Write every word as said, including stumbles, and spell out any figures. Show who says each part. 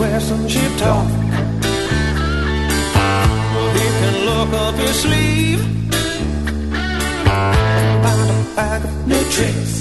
Speaker 1: listen she taught. Well, he can look up his sleeve, find a bag of new tricks.